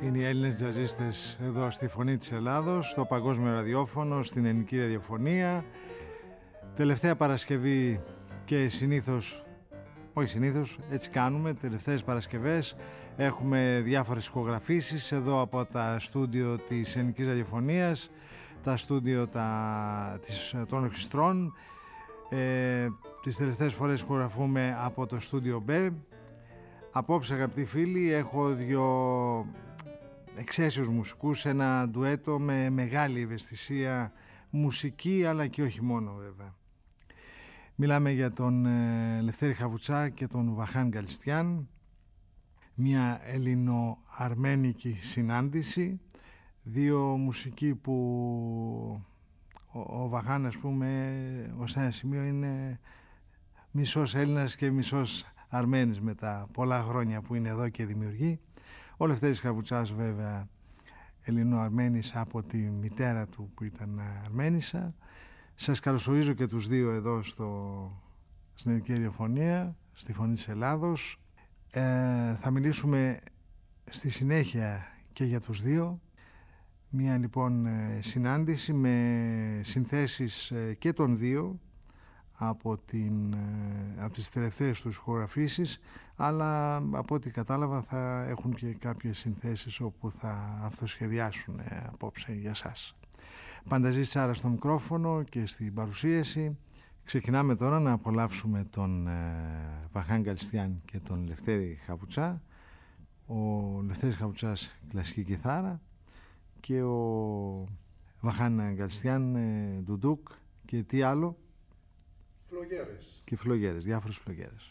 Είναι οι Έλληνες τζαζίστες εδώ στη Φωνή της Ελλάδος, στο Παγκόσμιο Ραδιόφωνο, στην Ελληνική Ραδιοφωνία. Τελευταία Παρασκευή και συνήθως, έτσι κάνουμε, τελευταίες Παρασκευές έχουμε διάφορες ηχογραφήσεις εδώ από τα στούντιο της Ελληνικής Ραδιοφωνίας, τα στούντιο των ορχιστρών. Τις τελευταίες φορές ηχογραφούμε από το στούντιο B. Απόψε, αγαπητοί φίλοι, έχω δύο εξαίσιους μουσικούς, ένα ντουέτο με μεγάλη ευαισθησία μουσική, αλλά και όχι μόνο βέβαια. Μιλάμε για τον Λευτέρη Χαβουτσά και τον Βαχάν Γκαλστιάν, μια ελληνο-αρμένικη συνάντηση, δύο μουσικοί που ο Βαχάν, ας πούμε, ως ένα σημείο είναι μισός Έλληνας και μισός Αρμένης με τα πολλά χρόνια που είναι εδώ και δημιουργεί. Ο Λευτέρης Χαβουτσάς βέβαια Ελληνο-Αρμένης από τη μητέρα του που ήταν Αρμένισσα. Σας καλωσορίζω και τους δύο εδώ στην Ελληνική Ραδιοφωνία, στη Φωνή της Ελλάδος. Θα μιλήσουμε στη συνέχεια και για τους δύο. Μια λοιπόν συνάντηση με συνθέσεις και των δύο από τις τελευταίες τους ηχογραφήσεις, αλλά από ό,τι κατάλαβα θα έχουν και κάποιες συνθέσεις όπου θα αυτοσχεδιάσουν απόψε για σας. Πανταζής Τσάρα στο μικρόφωνο και στην παρουσίαση. Ξεκινάμε τώρα να απολαύσουμε τον Βαχάν Γκαλστιάν και τον Λευτέρη Χαβουτσά. Ο Λευτέρης Χαβουτσάς κλασική κιθάρα και ο Βαχάν Γκαλστιάν ντουντούκ και τι άλλο? Φλογέρες. Και φλογέρες, διάφορες φλογέρες.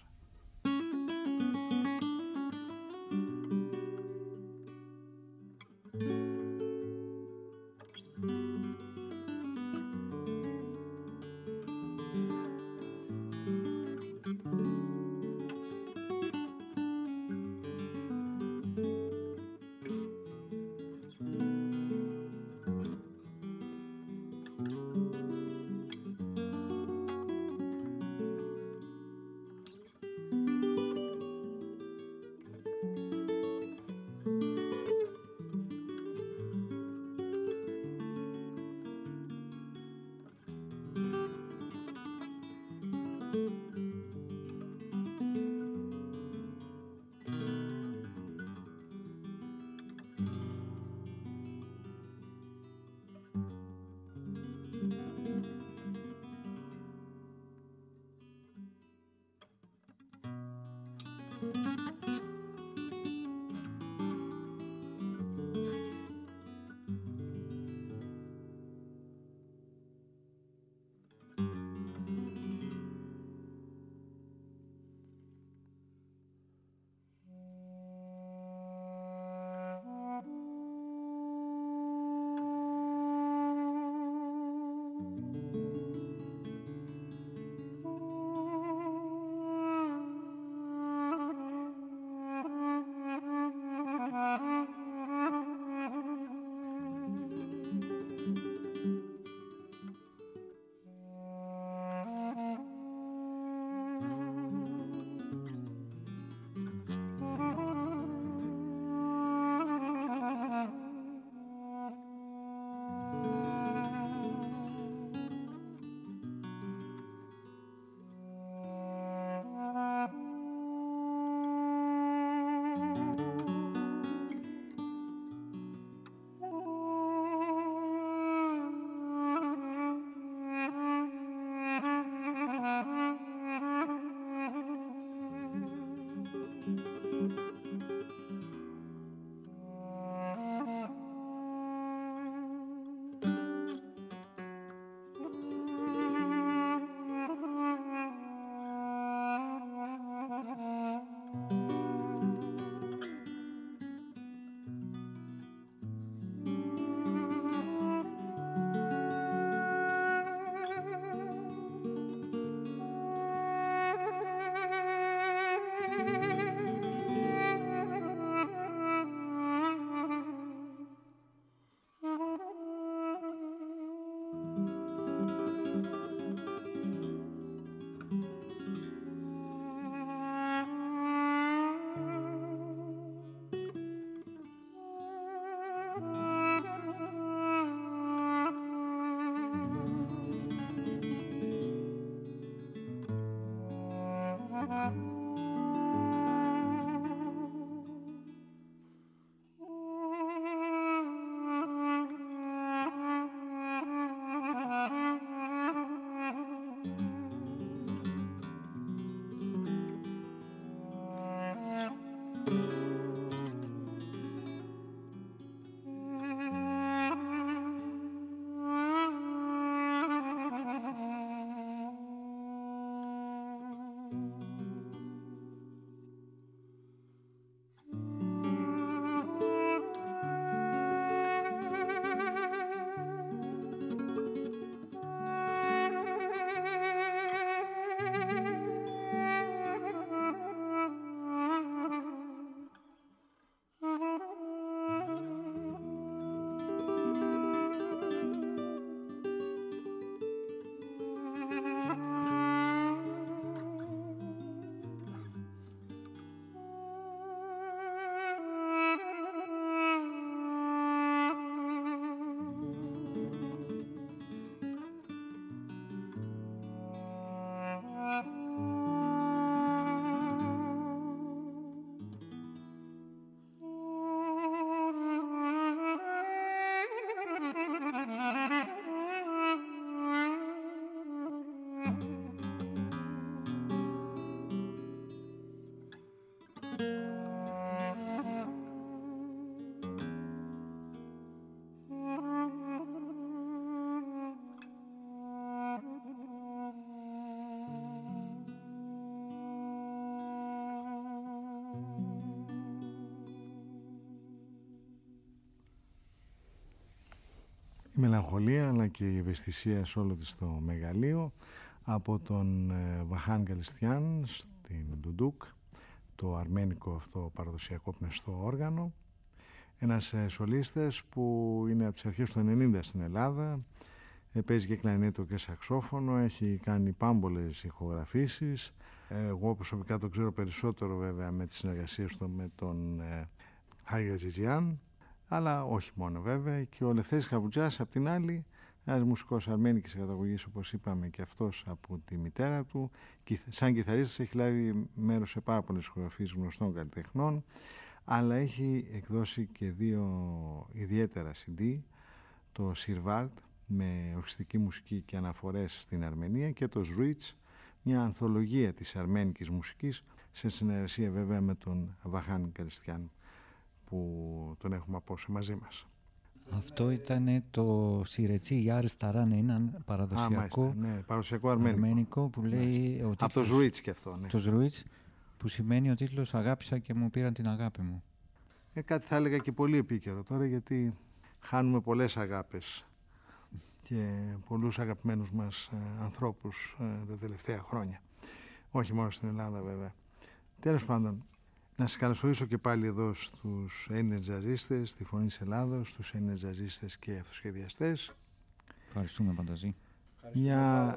Η μελαγχολία αλλά και η ευαισθησία σε όλο της το μεγαλείο από τον Βαχάν Καλιστιάν στην Ντουντούκ, το αρμένικο αυτό παραδοσιακό πνευστό όργανο. Ένας σολίστας που είναι από τις αρχές του 90 στην Ελλάδα, παίζει και κλαρινέτο και σαξόφωνο, έχει κάνει πάμπολες ηχογραφήσεις. Εγώ προσωπικά το ξέρω περισσότερο βέβαια με τις συνεργασίες του με τον Χάγια Τζιτζιάν, αλλά όχι μόνο βέβαια, και ο Λευτέρης Χαβουτζάς απ' την άλλη, ένας μουσικός αρμένικης καταγωγής, όπως είπαμε, και αυτός από τη μητέρα του, σαν κιθαρίστας έχει λάβει μέρος σε πάρα πολλές ηχογραφίες γνωστών καλλιτεχνών, αλλά έχει εκδώσει και 2 ιδιαίτερα CD, το Σιρβάρτ με ορχιστρική μουσική και αναφορές στην Αρμενία, και το Ζρουίτς, μια ανθολογία της αρμένικης μουσικής, σε συνεργασία βέβαια με τον Βαχάν Καλιστιάν, που τον έχουμε απόψε μαζί μας. Αυτό ήταν το Σιρετσί Γιάρ Σταράν, ένα παραδοσιακό, ναι, παραδοσιακό αρμένικο που λέει από το Ζρουίτς και αυτό. Ναι. Το Ζρουίτς, που σημαίνει ο τίτλος «Αγάπησα και μου πήραν την αγάπη μου». Κάτι θα έλεγα και πολύ επίκαιρο τώρα, γιατί χάνουμε πολλές αγάπες και πολλούς αγαπημένους μας ανθρώπους τα τελευταία χρόνια. Όχι μόνο στην Ελλάδα βέβαια. Τέλος πάντων, να σας καλωσορίσω και πάλι εδώ στους Έλληνες τζαζίστες, στη Φωνή της Ελλάδος, στους Έλληνες τζαζίστες και αυτοσχεδιαστές. Ευχαριστούμε, Πανταζή. Μια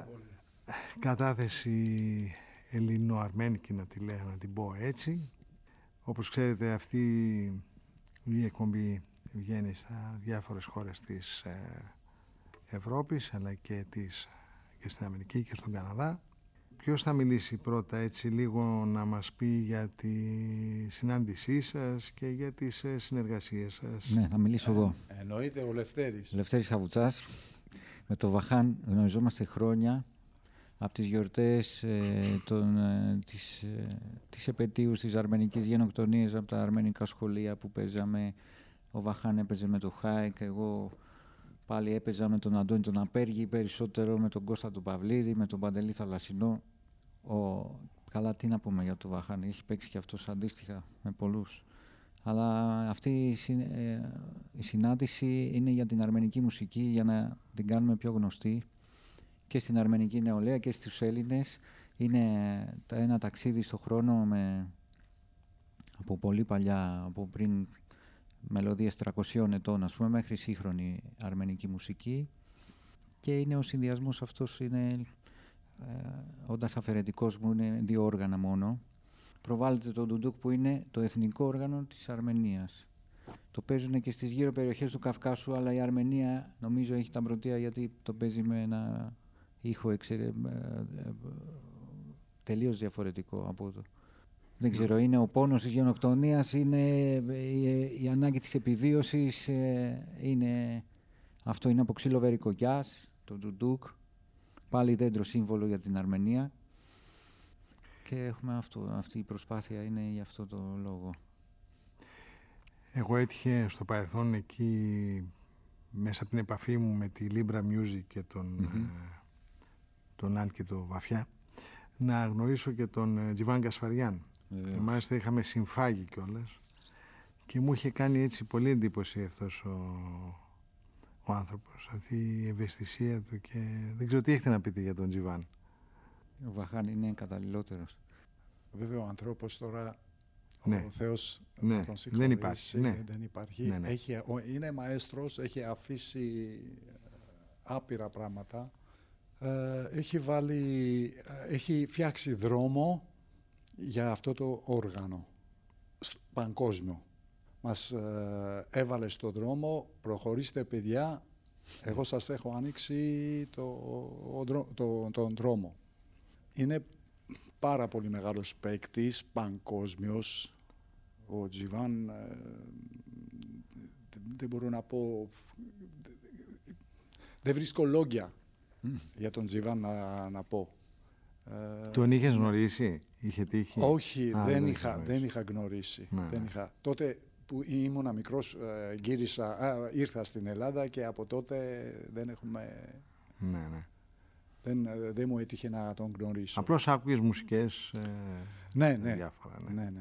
κατάθεση ελληνοαρμένικη, να την πω έτσι. Όπως ξέρετε, αυτή η εκπομπή βγαίνει στα διάφορες χώρες της Ευρώπης, αλλά και στην Αμερική και στον Καναδά. Ποιος θα μιλήσει πρώτα, έτσι λίγο να μας πει για τη συνάντησή σας και για τις συνεργασίες σας? Ναι, θα μιλήσω εγώ. Εννοείται ο Λευτέρης. Λευτέρης Χαβουτσάς. Με τον Βαχάν γνωριζόμαστε χρόνια από τις γιορτές της επετείου της αρμενικής γενοκτονίας, από τα αρμενικά σχολεία που παίζαμε. Ο Βαχάν έπαιζε με τον Χάικ, εγώ πάλι έπαιζα με τον Αντώνη τον Απέργη, περισσότερο με τον Κώστα τον Παυλίδη, με τον Παντελή Θαλασσινό. Καλά, τι να πούμε για τον Βαχάν, έχει παίξει και αυτός αντίστοιχα με πολλούς. Αλλά αυτή η συνάντηση είναι για την αρμενική μουσική, για να την κάνουμε πιο γνωστή και στην αρμενική νεολαία και στους Έλληνες. Είναι ένα ταξίδι στο χρόνο από πολύ παλιά, από πριν μελωδίες 300 ετών, ας πούμε, μέχρι σύγχρονη αρμενική μουσική, και είναι ο συνδυασμός αυτός, είναι όντας αφαιρετικός μου, είναι 2 όργανα μόνο. Προβάλλεται το ντουντούκ που είναι το εθνικό όργανο της Αρμενίας. Το παίζουν και στις γύρω περιοχές του Καυκάσου, αλλά η Αρμενία νομίζω έχει τα πρωτεία, γιατί το παίζει με ένα ήχο τελείως διαφορετικό από το. Δεν ξέρω, είναι ο πόνος της γενοκτονίας, είναι η ανάγκη της επιβίωσης, αυτό είναι από ξύλο βερικοκιάς, το ντουντούκ, πάλι δέντρο σύμβολο για την Αρμενία, και έχουμε αυτή η προσπάθεια είναι για αυτό το λόγο. Εγώ έτυχε στο παρελθόν εκεί, μέσα από την επαφή μου με τη Libra Music και τον Άλκη το Βαφιά, να γνωρίσω και τον Τζιβάν Κασφαριάν. Και μάλιστα είχαμε συμφάγει κιόλας και μου είχε κάνει έτσι πολύ εντύπωση αυτός ο άνθρωπος, αυτή η ευαισθησία του, και δεν ξέρω τι έχετε να πείτε για τον Τζιβάν. Ο Βαχάν είναι καταλληλότερος. Βέβαια ο ανθρώπος τώρα, ναι, ο Θεός ναι, τον συγχωρήσει, δεν υπάρχει. Ναι. Δεν υπάρχει. Ναι, ναι. Είναι μαέστρος, έχει αφήσει άπειρα πράγματα. Έχει φτιάξει δρόμο για αυτό το όργανο παγκόσμιο. Μας έβαλε στο δρόμο, προχωρήστε παιδιά, εγώ σας έχω ανοίξει τον δρόμο. Είναι πάρα πολύ μεγάλος παίκτης, παγκόσμιος. Ο Τζιβάν, δεν μπορώ να πω, δεν βρίσκω λόγια για τον Τζιβάν να πω. Τον είχες γνωρίσει, είχε τύχει? Όχι, δεν είχα γνωρίσει. Ναι. Δεν είχα. Τότε που ήμουνα μικρός, ήρθα στην Ελλάδα και από τότε δεν έχουμε... Ναι. Δεν μου έτυχε να τον γνωρίσω. Απλώς άκουγες μουσικές διάφορα. Ναι.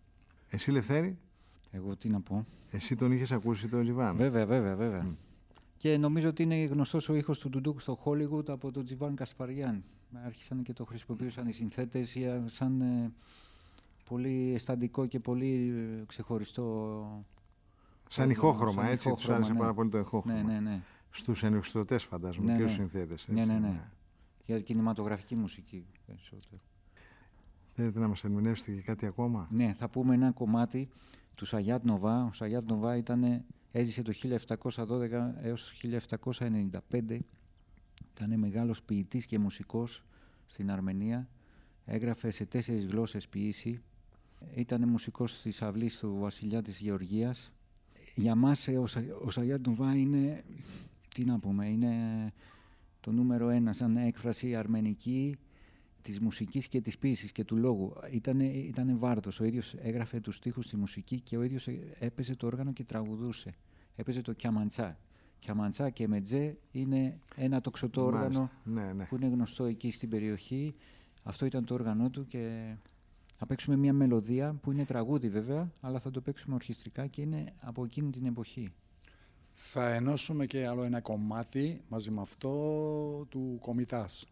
Εσύ, Λευθέρη? Εγώ τι να πω. Εσύ τον είχες ακούσει τον Τζιβάν? Βέβαια. Και νομίζω ότι είναι γνωστός ο ήχος του ντουντούκ στο Hollywood από τον Τζιβάν Κασπαριάν. Άρχισαν και το χρησιμοποιούσαν οι συνθέτες σαν πολύ αισθαντικό και πολύ ξεχωριστό. Σαν ηχόχρωμα, έτσι. Τους άρεσε πάρα πολύ το ηχόχρωμα. Ναι. Στους ενεργιστωτές φαντάζομαι και στους συνθέτες. Ναι. Για κινηματογραφική μουσική περισσότερο. Θέλετε να μας ερμηνεύσετε και κάτι ακόμα? Ναι, θα πούμε ένα κομμάτι του Σαγιάτ Νοβά. Ο Σαγιάτ Νοβά έζησε το 1712 έως 1795. Ήταν μεγάλος ποιητής και μουσικός στην Αρμενία. Έγραφε σε 4 γλώσσες ποίηση. Ήταν μουσικός της αυλής του βασιλιά της Γεωργίας. Για μας ο Σαγιάτ Νοβά είναι, τι να πούμε, είναι το νούμερο 1 σαν έκφραση αρμενική της μουσικής και της ποίησης και του λόγου. Ήτανε βάρδος. Ο ίδιος έγραφε τους στίχους στη μουσική και ο ίδιος έπαιζε το όργανο και τραγουδούσε. Έπαιζε το κιαμαντσά. Κιαμαντσά και μετζέ είναι ένα τοξωτό όργανο που είναι γνωστό εκεί στην περιοχή. Αυτό ήταν το όργανό του και θα παίξουμε μια μελωδία που είναι τραγούδι βέβαια, αλλά θα το παίξουμε ορχιστρικά και είναι από εκείνη την εποχή. Θα ενώσουμε και άλλο ένα κομμάτι μαζί με αυτό του Κομιτάς.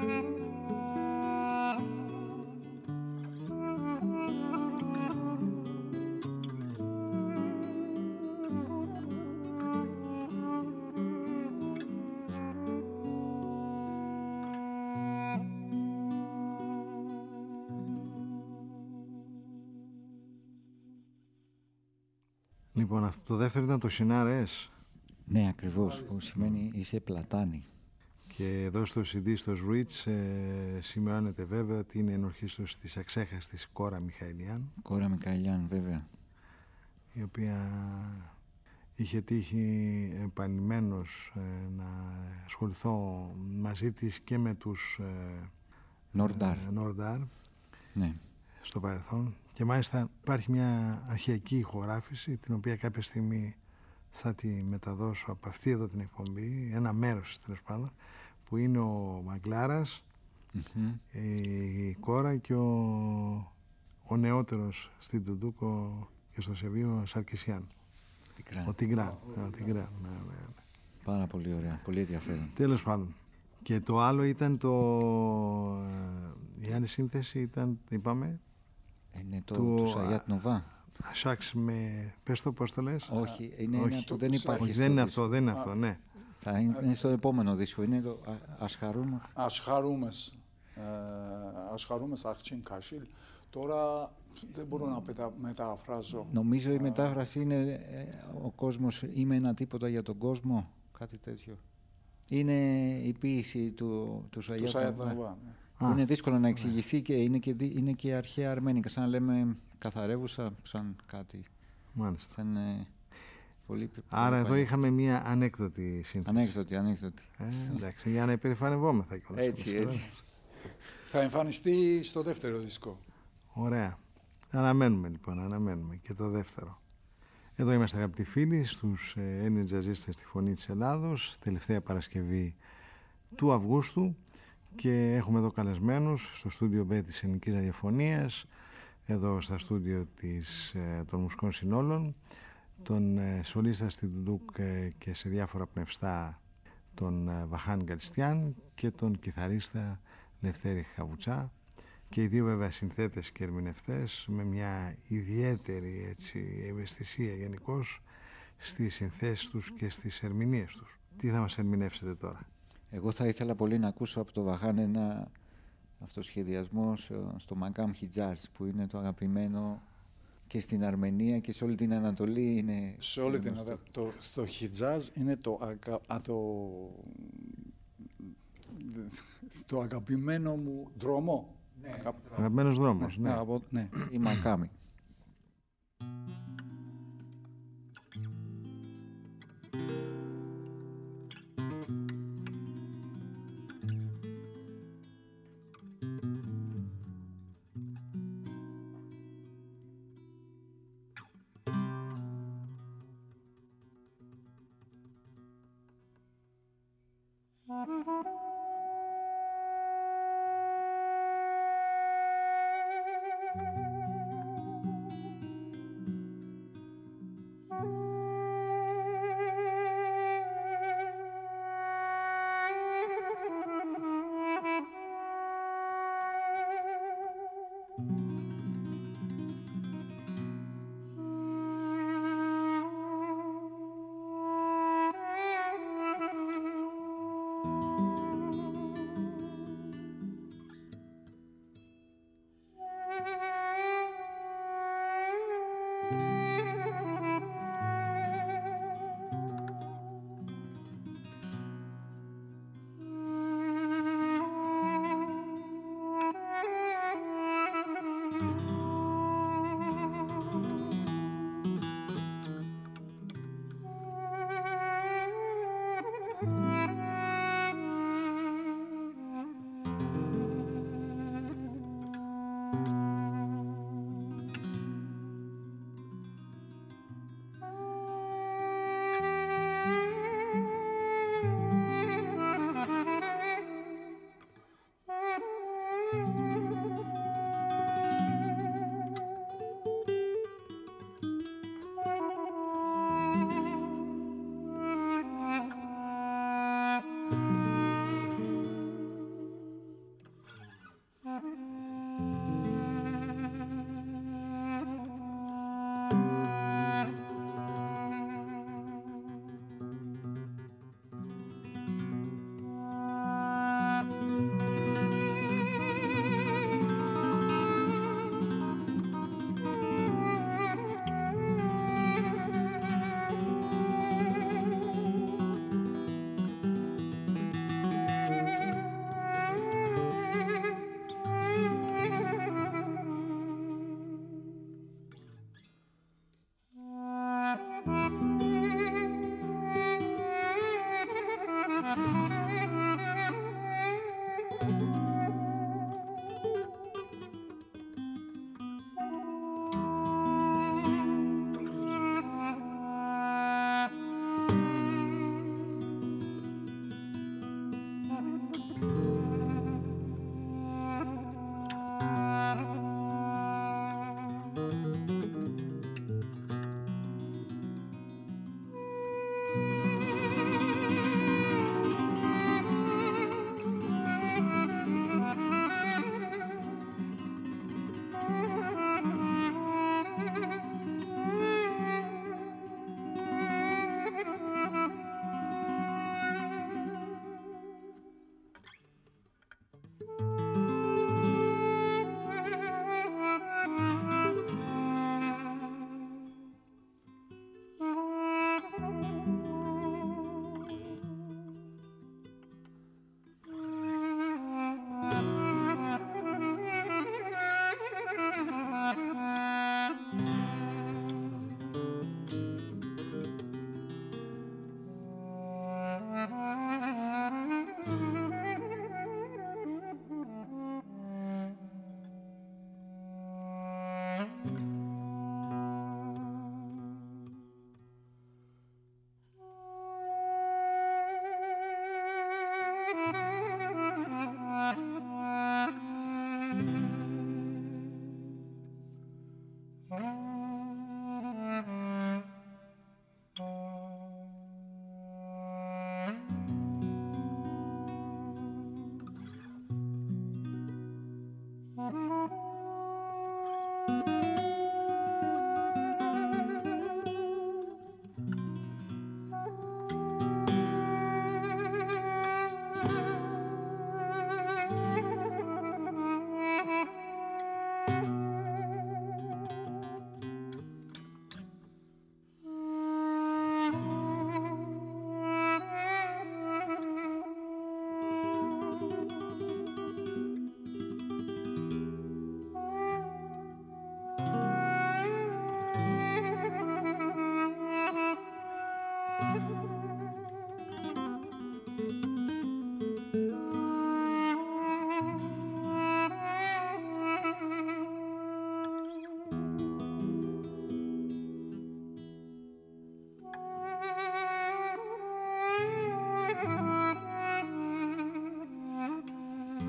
Λοιπόν, αυτό το δεύτερο ήταν το Σινάρες. Ναι, ακριβώς, που σημαίνει είσαι πλατάνη. Και εδώ στο CD, στο Switch, σημειώνεται βέβαια ότι είναι ενορχήστος της αξέχαστης Κόρα Μιχαηλιάν. Κόρα Μιχαηλιάν, βέβαια. Η οποία είχε τύχει επανειλημμένως να ασχοληθώ μαζί της και με τους Νορντάρ Ναι. στο παρελθόν. Και μάλιστα υπάρχει μια αρχαιακή ηχογράφηση, την οποία κάποια στιγμή θα τη μεταδώσω από αυτή εδώ την εκπομπή, ένα μέρος τέλος πάντων, που είναι ο Μαγκλάρας, η Κόρα και ο νεότερος στην Τουντούκο και στο Σεβίο Σαρκισιάν. Ο Τιγκράν. Ναι. Πάρα πολύ ωραία, πολύ ενδιαφέρον. Τέλος πάντων. Και το άλλο ήταν η άλλη σύνθεση ήταν, είπαμε, είναι το Σαγιάτ Νοβά. Ασάξ με... Πες το, πώς το λες? Όχι, είναι ένα που δεν υπάρχει. Όχι, δεν είναι αυτό, δεν είναι αυτό, ναι. Θα είναι στο επόμενο δίσκο, είναι το Ασχαρούμες Αχτσίν Κασίλ. Τώρα δεν μπορώ να μεταφράζω. Νομίζω η μετάφραση είναι ο κόσμος, είμαι ένα τίποτα για τον κόσμο, κάτι τέτοιο. Είναι η ποίηση του Σαγιάτ Νοβά. Είναι δύσκολο να εξηγηθεί και είναι και αρχαία αρμένικα, σαν να λέμε καθαρεύουσα, σαν κάτι. Μάλιστα. Σαν, πολύ άρα εδώ είχαμε μία ανέκδοτη σύνθεση. Ανέκδοτη. Εντάξει, για να υπερηφανευόμεθα κιόλας. Έτσι. Θα εμφανιστεί στο δεύτερο δίσκο. Ωραία. Αναμένουμε λοιπόν, και το δεύτερο. Εδώ είμαστε, αγαπητοί φίλοι, στους Έλληνες τζαζίστες στη Φωνή της Ελλάδος, τελευταία Παρασκευή του Αυγούστου, και έχουμε εδώ καλεσμένους στο στούντιο B της Ελληνικής Ραδιοφωνίας, εδώ στα στούντιο των Μουσικών Συνόλων, τον σολίστα στην Τουντούκ και σε διάφορα πνευστά τον Βαχάν Γκαλιστιάν και τον κιθαρίστα Λευτέρη Χαβουτσά, και οι δύο βέβαια συνθέτες και ερμηνευτές με μια ιδιαίτερη ευαισθησία γενικώς στις συνθέσεις τους και στις ερμηνείες τους. Τι θα μας ερμηνεύσετε τώρα? Εγώ θα ήθελα πολύ να ακούσω από το Βαχάν ένα αυτοσχεδιασμό στο Μακάμ Χιτζάζ, που είναι το αγαπημένο και στην Αρμενία και σε όλη την Ανατολή. Είναι σε όλη την Ανατολή. Το Χιτζάζ είναι το αγαπημένο μου δρόμο. Ναι, αγαπημένος δρόμος. Ναι. Η Μακάμι.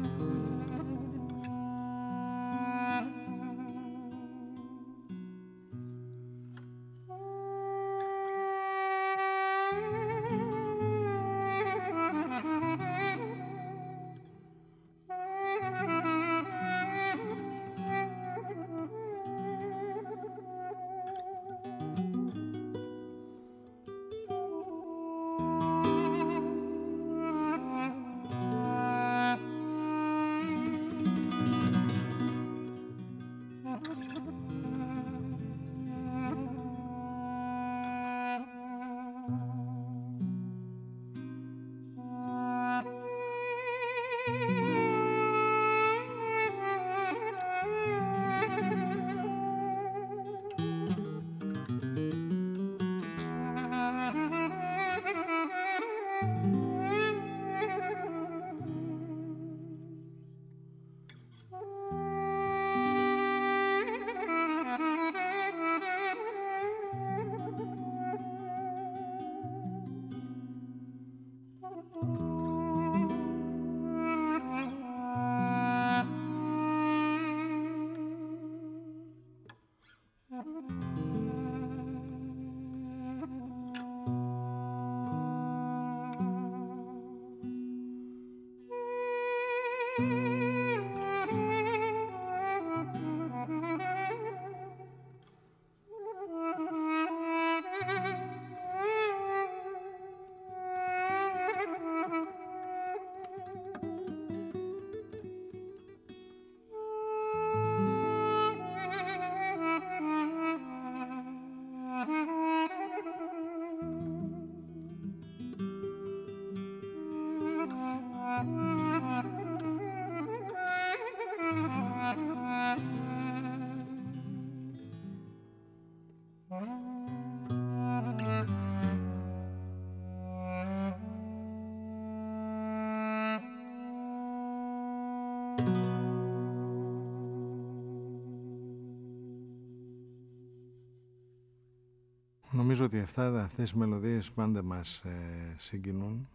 Νομίζω ότι αυτές οι μελωδίες πάντα μας συγκινούν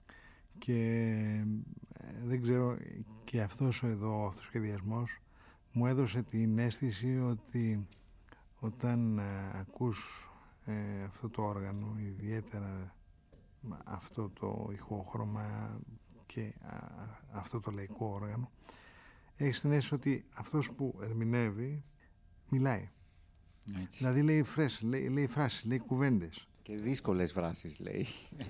και δεν ξέρω, και αυτός εδώ ο σχεδιασμός μου έδωσε την αίσθηση ότι όταν ακούς αυτό το όργανο, ιδιαίτερα αυτό το ηχόχρωμα και αυτό το λαϊκό όργανο, έχεις την αίσθηση ότι αυτός που ερμηνεύει μιλάει. Έτσι. Δηλαδή λέει φράσεις, λέει κουβέντες. Και δύσκολες φράσεις λέει.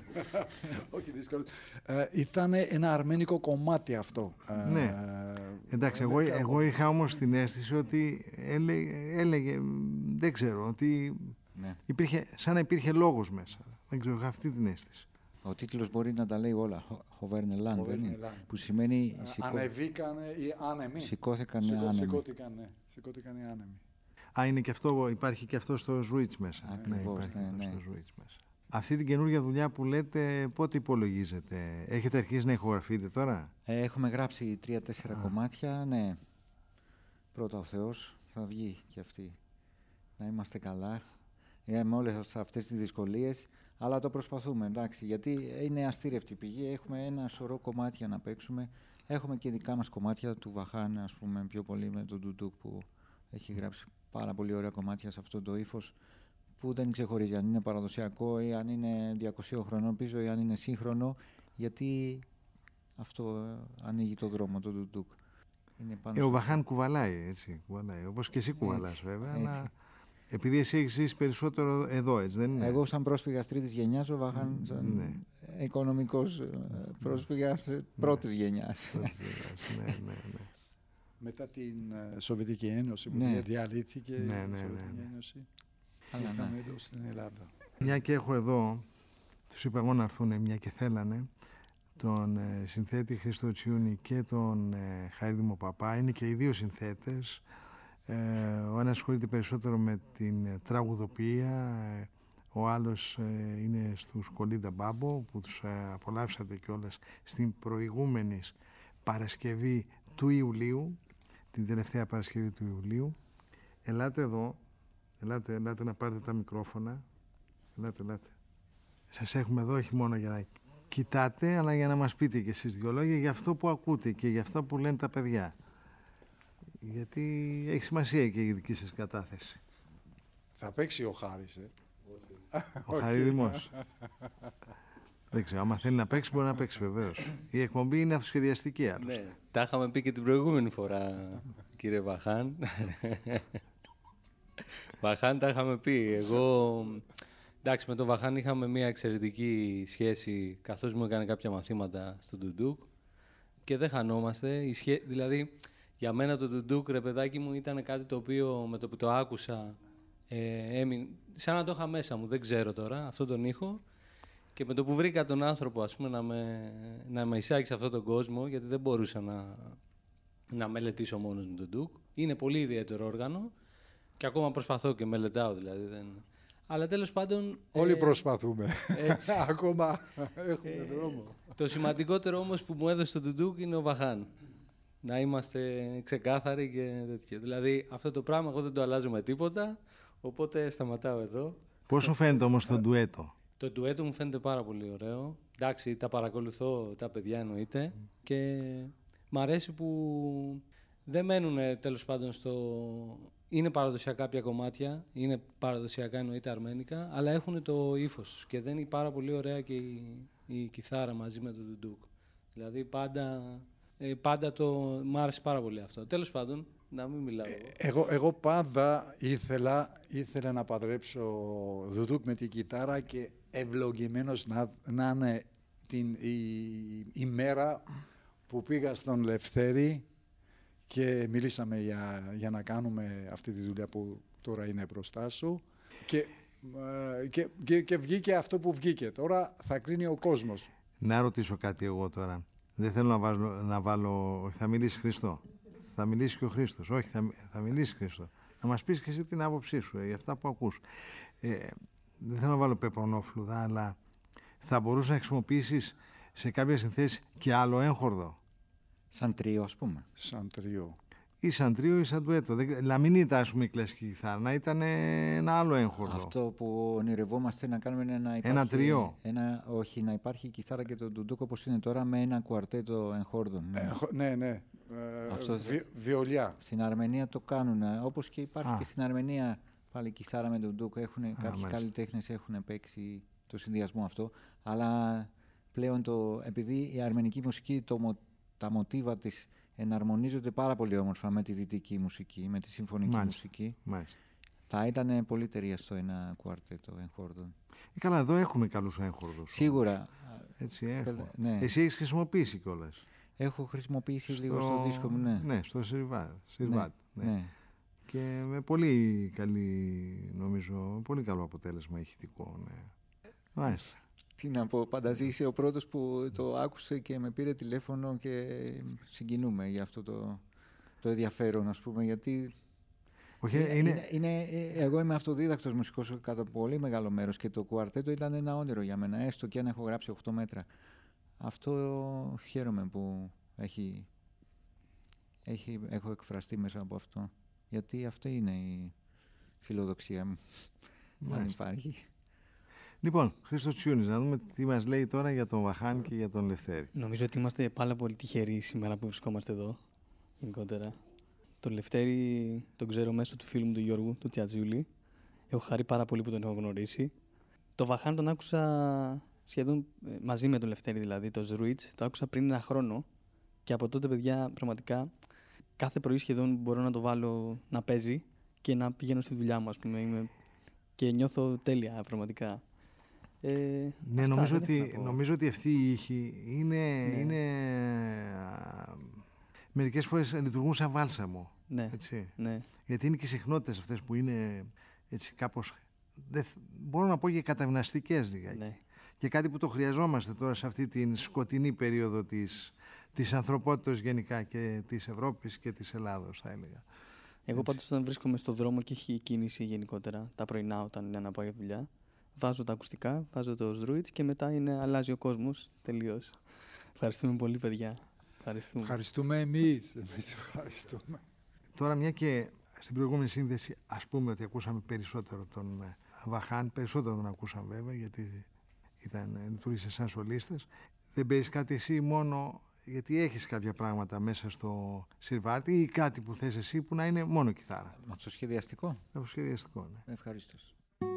Όχι δύσκολες. Ήταν ένα αρμένικο κομμάτι αυτό. Ναι. Εντάξει, εγώ είχα όμως την αίσθηση ότι έλεγε, δεν ξέρω, ότι υπήρχε, σαν να υπήρχε λόγος μέσα. Δεν ξέρω, είχα αυτή την αίσθηση. Ο τίτλος μπορεί να τα λέει όλα. Χοβέρνελάν, που σημαίνει ανεβήκανε οι άνεμοι. Σηκώθηκαν οι άνεμοι. Σηκώθηκαν οι άνεμοι. Είναι και αυτό, υπάρχει και αυτό στο Switch μέσα. Ακριβώς, υπάρχει αυτό στο Switch μέσα. Αυτή την καινούργια δουλειά που λέτε, πότε υπολογίζετε? Έχετε αρχίσει να ηχογραφείτε τώρα? Έχουμε γράψει 3-4 κομμάτια, ναι. Πρώτα ο Θεός, θα βγει και αυτή. Να είμαστε καλά. Με όλες αυτές τις δυσκολίες, αλλά το προσπαθούμε, εντάξει, γιατί είναι αστήρευτη πηγή. Έχουμε ένα σωρό κομμάτια να παίξουμε. Έχουμε και δικά μας κομμάτια του Βαχάν, ας πούμε, πιο πολύ με τον Ντουντούκ που έχει γράψει πάρα πολύ ωραία κομμάτια σε αυτό το ύφος που δεν ξεχωρίζει αν είναι παραδοσιακό ή αν είναι 200 χρονών πίσω ή αν είναι σύγχρονο, γιατί αυτό ανοίγει το δρόμο, το Ντουντούκ. Ο Βαχάν κουβαλάει, έτσι, κουβαλάει, όπως και εσύ κουβαλάς βέβαια, αλλά επειδή εσύ έχεις ζήσει περισσότερο εδώ, έτσι δεν είναι? Εγώ σαν πρόσφυγας τρίτης γενιάς, ο Βαχάν σαν οικονομικός πρόσφυγας πρώτης γενιάς. Ναι. Μετά την Σοβιετική Ένωση που διαλύθηκε η Σοβιετική Ένωση, ήρθαμε εδώ στην Ελλάδα. Μια και έχω εδώ, τους είπα εγώ να έρθουν, μια και θέλανε, τον συνθέτη Χρήστο Τσιούνη και τον Χαρίδημο Παπά. Είναι και οι δύο συνθέτες. Ο ένας ασχολείται περισσότερο με την τραγουδοποιία, ο άλλος είναι στους Κολίντα Μπάμπο, που τους απολαύσατε κιόλας στην προηγούμενη Παρασκευή του Ιουλίου, την τελευταία Παρασκευή του Ιουλίου. Ελάτε εδώ, ελάτε να πάρετε τα μικρόφωνα. Ελάτε. Σας έχουμε εδώ όχι μόνο για να κοιτάτε, αλλά για να μας πείτε και εσείς δυο λόγια για αυτό που ακούτε και για αυτό που λένε τα παιδιά. Γιατί έχει σημασία και η δική σας κατάθεση. Θα παίξει ο Χάρης, Ο Χαρίδημος. Δεν ξέρω, άμα θέλει να παίξει μπορεί να παίξει βεβαίως. Η εκπομπή είναι αυτοσχεδιαστική άλλωστε. Ναι, τα είχαμε πει και την προηγούμενη φορά, κύριε Βαχάν. Βαχάν τα είχαμε πει. Εγώ, εντάξει, με τον Βαχάν είχαμε μια εξαιρετική σχέση καθώς μου έκανε κάποια μαθήματα στο Ντουντούκ και δεν χανόμαστε. Δηλαδή, για μένα το Ντουντούκ, ρε παιδάκι μου, ήταν κάτι το οποίο με το που το άκουσα σαν να το είχα μέσα μου, δεν ξέρω τώρα, αυτόν τον ήχο. Και με το που βρήκα τον άνθρωπο, ας πούμε, να με εισάγει σε αυτόν τον κόσμο, γιατί δεν μπορούσα να μελετήσω μόνος μου τον Ντουκ. Είναι πολύ ιδιαίτερο όργανο και ακόμα προσπαθώ και μελετάω, δηλαδή. Αλλά τέλος πάντων... Όλοι προσπαθούμε. Έτσι. Ακόμα έχουμε δρόμο. Το σημαντικότερο όμως που μου έδωσε το Ντουκ είναι ο Βαχάν. Να είμαστε ξεκάθαροι και τέτοιο. Δηλαδή, αυτό το πράγμα εγώ δεν το αλλάζω με τίποτα, οπότε σταματάω εδώ. Πώς σου φαίνεται όμως το ντουέτο? Το ντουέτο μου φαίνεται πάρα πολύ ωραίο. Εντάξει, τα παρακολουθώ τα παιδιά εννοείται και μ' αρέσει που δεν μένουν τέλος πάντων στο... Είναι παραδοσιακά κάποια κομμάτια, είναι παραδοσιακά εννοείται αρμένικα, αλλά έχουν το ύφος τους και δεν είναι πάρα πολύ ωραία και η κιθάρα μαζί με το ντουντούκ. Δηλαδή πάντα μ' άρεσε πάρα πολύ αυτό. Τέλος πάντων, να μην μιλάω Εγώ πάντα ήθελα να παντρέψω ντουντούκ με την κιθάρα και ευλογημένος να είναι η μέρα που πήγα στον Λευτέρη και μιλήσαμε για να κάνουμε αυτή τη δουλειά που τώρα είναι μπροστά σου και βγήκε αυτό που βγήκε. Τώρα θα κρίνει ο κόσμος. Να ρωτήσω κάτι εγώ τώρα. Δεν θέλω να βάλω... Θα μιλήσει Χριστό. Θα μιλήσει και ο Χρήστος. Όχι, θα μιλήσει Χριστό. Να μας πεις και εσύ την άποψή σου για αυτά που ακούς. Δεν θέλω να βάλω πεπονόφλουδα, αλλά θα μπορούσε να χρησιμοποιήσεις σε κάποια συνθέση και άλλο έγχορδο. Σαν τρίο, ας πούμε. Σαν τρίο. Ή σαν τρίο ή σαν ντουέτο. Να μην ήταν, ας πούμε, η κλασική κιθάρα, να ήταν ένα άλλο έγχορδο. Αυτό που ονειρευόμαστε να κάνουμε είναι να υπάρχει... Ένα τριό. Όχι, να υπάρχει η κιθάρα και το ντουντούκ όπως είναι τώρα με ένα κουαρτέτο εγχόρδων. Ναι. Βιολιά. Στην Αρμενία το κάνουν, όπως και υπάρχει και στην Αρμενία πάλι κιθάρα με ντουντούκ. Κάποιοι καλλιτέχνες έχουν παίξει το συνδυασμό αυτό, αλλά πλέον επειδή η αρμενική μουσική, τα μοτίβα της εναρμονίζονται πάρα πολύ όμορφα με τη δυτική μουσική, με τη συμφωνική μουσική. Μάλιστα. Θα ήταν πολύ ταιριαστό ένα κουαρτέτο εγχόρδων. Καλά, εδώ έχουμε καλούς έγχορδους. Σίγουρα. Έτσι έχω. Ναι. Εσύ έχεις χρησιμοποιήσει κιόλας. Έχω χρησιμοποιήσει λίγο στο δίσκο μου, ναι. Ναι, στο Σιρβάτ. Ναι. Και με πολύ πολύ καλό αποτέλεσμα ηχητικό. Ναι. Μάλιστα. Τι να πω, Πανταζή, είσαι ο πρώτος που το άκουσε και με πήρε τηλέφωνο και συγκινούμε για αυτό το ενδιαφέρον, ας πούμε, γιατί εγώ είμαι αυτοδίδακτος μουσικός κατά πολύ μεγάλο μέρος και το κουαρτέτο ήταν ένα όνειρο για μένα, έστω και αν έχω γράψει 8 μέτρα. Αυτό χαίρομαι που έχω εκφραστεί μέσα από αυτό, γιατί αυτή είναι η φιλοδοξία μου. Δεν υπάρχει. Λοιπόν, Χρήστος Τσιούνης, να δούμε τι μας λέει τώρα για τον Βαχάν και για τον Λευτέρη. Νομίζω ότι είμαστε πάρα πολύ τυχεροί σήμερα που βρισκόμαστε εδώ, γενικότερα. Τον Λευτέρη τον ξέρω μέσω του φίλου μου του Γιώργου, του Τσιατζούλη. Έχω χαρεί πάρα πολύ που τον έχω γνωρίσει. Το Βαχάν τον άκουσα σχεδόν μαζί με τον Λευτέρη, δηλαδή το Ζρουίτς, το άκουσα πριν 1 χρόνο και από τότε, παιδιά, πραγματικά κάθε πρωί σχεδόν μπορώ να το βάλω να παίζει και να πηγαίνω στη δουλειά μου, ας πούμε, και νιώθω τέλεια, πραγματικά. Ναι, νομίζω ότι αυτή η ήχη είναι μερικές φορές λειτουργούν σαν βάλσαμο. Ναι, έτσι. Ναι. Γιατί είναι και οι συχνότητες αυτές που είναι έτσι κάπως, μπορώ να πω και καταυναστικές λιγάκι. Ναι. Και κάτι που το χρειαζόμαστε τώρα σε αυτή την σκοτεινή περίοδο της ανθρωπότητας γενικά και της Ευρώπης και της Ελλάδος, θα έλεγα. Εγώ πάντως όταν βρίσκομαι στο δρόμο και έχει κίνηση γενικότερα, τα πρωινά όταν είναι να πάω για δουλειά, βάζω τα ακουστικά, βάζω το Ζρουίτς και μετά αλλάζει ο κόσμος τελείως. Ευχαριστούμε πολύ, παιδιά. Ευχαριστούμε εμείς. Ευχαριστούμε. Τώρα, μια και στην προηγούμενη σύνδεση, ας πούμε ότι ακούσαμε περισσότερο τον Βαχάν, περισσότερο τον ακούσαμε βέβαια, γιατί λειτουργήσε σαν σολίστας. Δεν παίζεις κάτι εσύ μόνο γιατί έχεις κάποια πράγματα μέσα στο συρβάτι ή κάτι που θες εσύ που να είναι μόνο κιθάρα? Αυτοσχεδιαστικό. Αυτοσχεδιαστικό, ναι. Ευχαρίστως.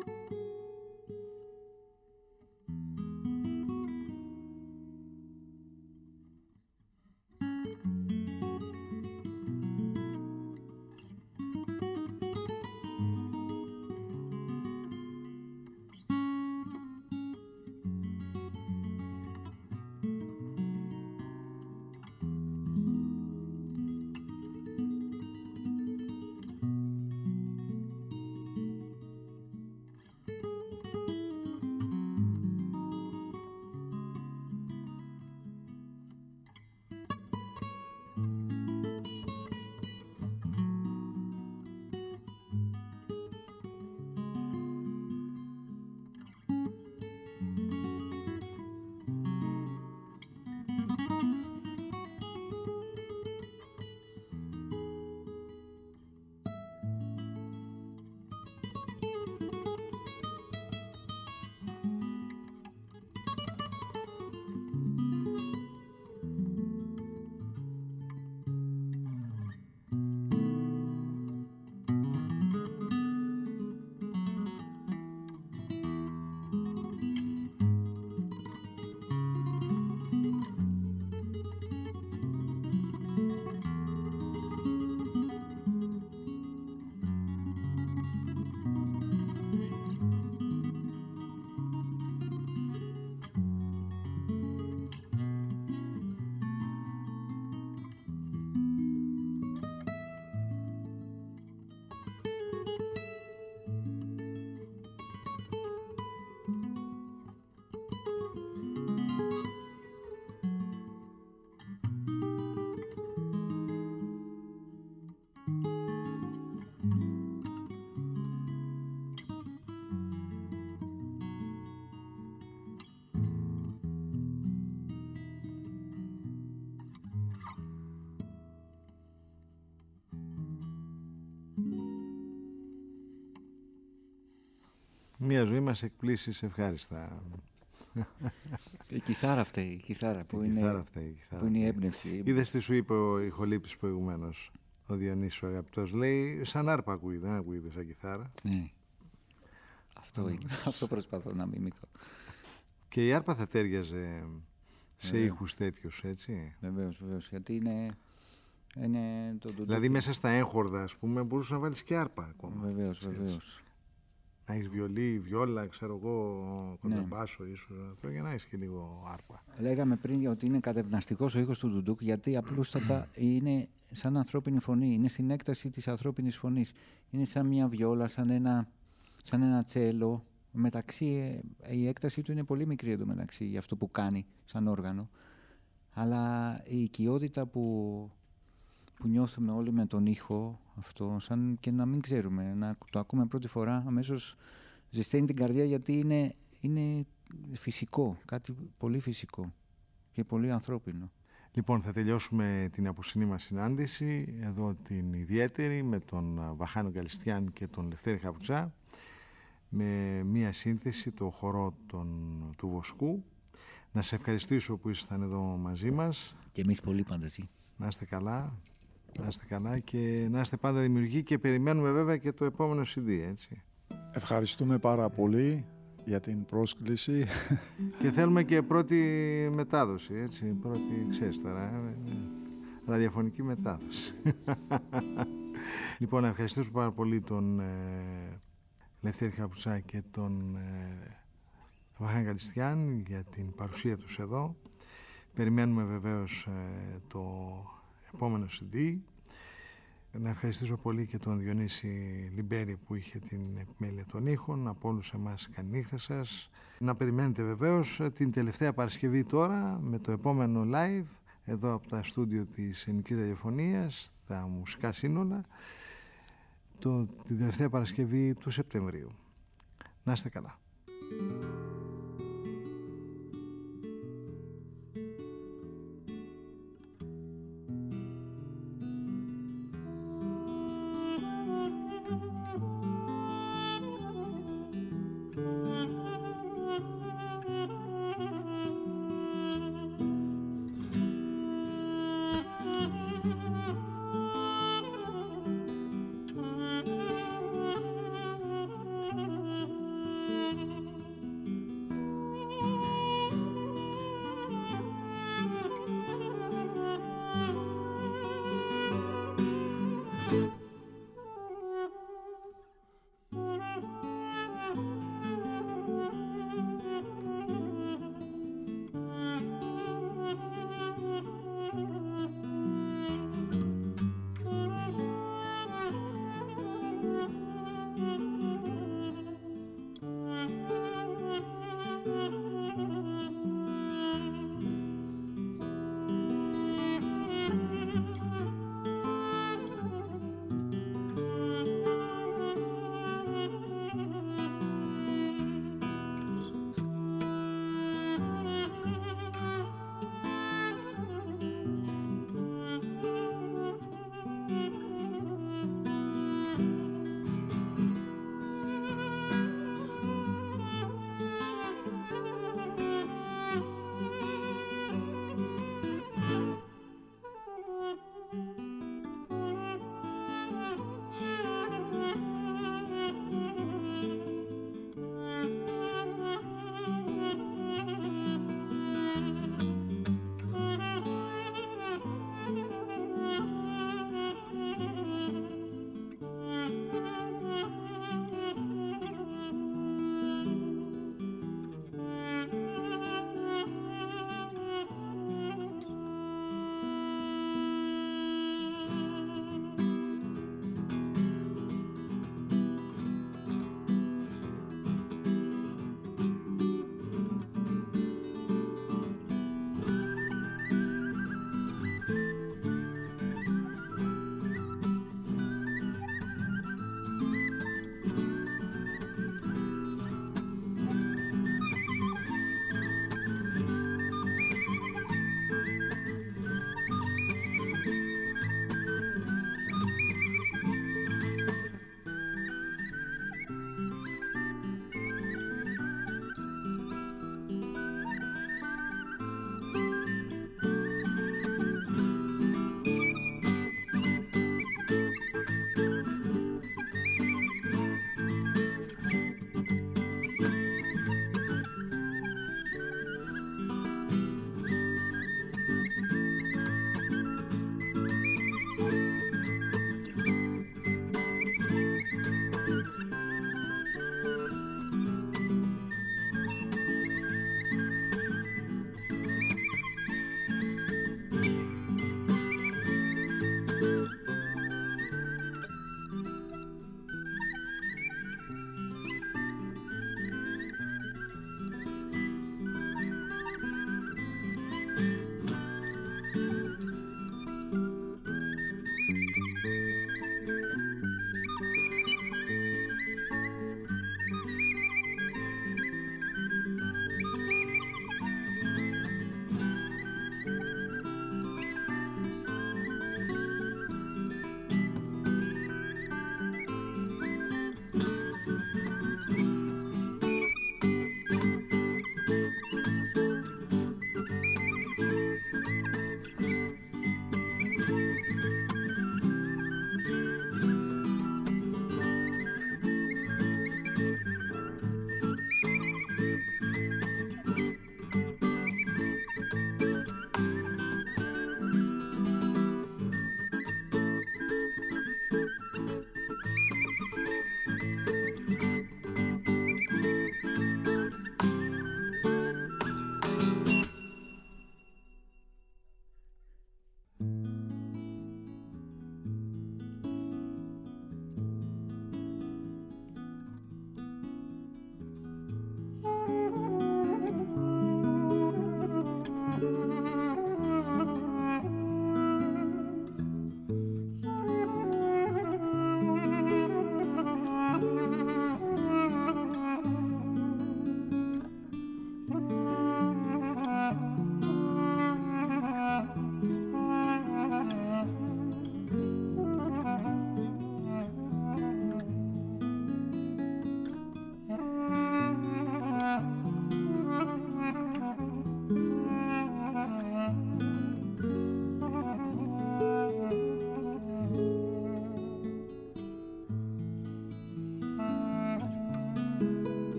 Μια ζωή μας εκπλήσεις ευχάριστα. Η κιθάρα αυτή, η κιθάρα που είναι η έμπνευση. Είδες τι σου είπε ο ηχολήπτης προηγουμένως, ο Διονύσης ο αγαπητός, λέει σαν άρπα ακούγεται, δεν ακούγεται σαν κιθάρα. Ναι. Αυτό προσπαθώ να μιμηθώ. Και η άρπα θα τέριαζε σε ήχους τέτοιους, έτσι. Βεβαίως, γιατί είναι δηλαδή μέσα στα έγχορδα, ας πούμε, μπορούσε να βάλεις και άρπα ακόμα. Βεβαίως. Να έχεις βιολί, βιόλα, ξέρω εγώ, κονταμπάσο ίσως, για να έχεις και λίγο άρπα. Λέγαμε πριν ότι είναι κατευναστικός ο ήχος του ντουντούκ, γιατί απλούστατα είναι σαν ανθρώπινη φωνή, είναι στην έκταση της ανθρώπινης φωνής. Είναι σαν μια βιόλα, σαν ένα τσέλο. Η έκταση του είναι πολύ μικρή εντωμεταξύ για αυτό που κάνει σαν όργανο. Αλλά η οικειότητα που νιώθουμε όλοι με τον ήχο αυτό, σαν και να μην ξέρουμε, να το ακούμε πρώτη φορά, αμέσως ζεσταίνει την καρδιά, γιατί είναι φυσικό, κάτι πολύ φυσικό και πολύ ανθρώπινο. Λοιπόν, θα τελειώσουμε την απόψινή μας συνάντηση, εδώ την ιδιαίτερη, με τον Βαχάνο Γκαλιστιάν και τον Λευτέρη Χαβουτσά, με μία σύνθεση, το χορό του Βοσκού. Να σε ευχαριστήσω που ήσασταν εδώ μαζί μας. Και εμείς πολύ πάντα εσύ. Να είστε καλά. Να είστε καλά και να είστε πάντα δημιουργικοί, και περιμένουμε βέβαια και το επόμενο CD, έτσι. Ευχαριστούμε πάρα πολύ για την πρόσκληση. Και θέλουμε και πρώτη μετάδοση, έτσι, πρώτη, ξέρεις τώρα, ραδιοφωνική μετάδοση. Λοιπόν, να ευχαριστήσω πάρα πολύ τον Λευτέρη Χαβουτσά και τον Βαχάν Γκαλιστιάν για την παρουσία τους εδώ. Περιμένουμε βεβαίως το επόμενο CD. Να ευχαριστήσω πολύ και τον Διονύση Λιμπέρη που είχε την επιμέλεια των ήχων. Από όλους εμάς καλή νύχτα σας. Να περιμένετε βεβαίως την τελευταία Παρασκευή τώρα με το επόμενο live εδώ από τα στούντιο της Ελληνικής Ραδιοφωνίας, τα μουσικά σύνολα, την τελευταία Παρασκευή του Σεπτεμβρίου. Να είστε καλά. Thank you.